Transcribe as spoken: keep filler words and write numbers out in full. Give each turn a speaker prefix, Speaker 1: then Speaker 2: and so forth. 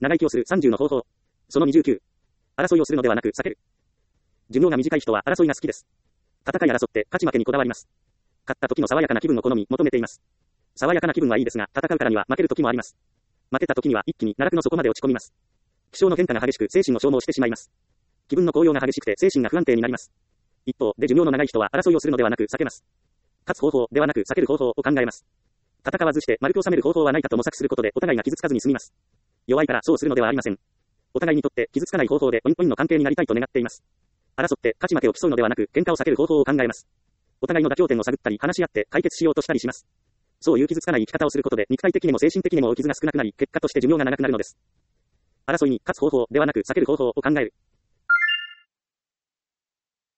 Speaker 1: 長生きをするさんじゅうの方法。そのにじゅうきゅう。争いをするのではなく避ける。寿命が短い人は争いが好きです。戦い争って勝ち負けにこだわります。勝った時の爽やかな気分を好み求めています。爽やかな気分はいいですが、戦うからには負ける時もあります。負けた時には一気に奈落の底まで落ち込みます。気象の変化が激しく精神を消耗してしまいます。気分の高揚が激しくて精神が不安定になります。一方で寿命の長い人は争いをするのではなく避けます。勝つ方法ではなく避ける方法を考えます。戦わずして丸く収める方法はないかと模索することでお互いが傷つかずに済みます。弱いからそうするのではありません。お互いにとって傷つかない方法でオンオンの関係になりたいと願っています。争って勝ち負けを競うのではなく喧嘩を避ける方法を考えます。お互いの妥協点を探ったり話し合って解決しようとしたりします。そういう傷つかない生き方をすることで肉体的にも精神的にも傷が少なくなり結果として寿命が長くなるのです。争いに勝つ方法ではなく避ける方法を考える。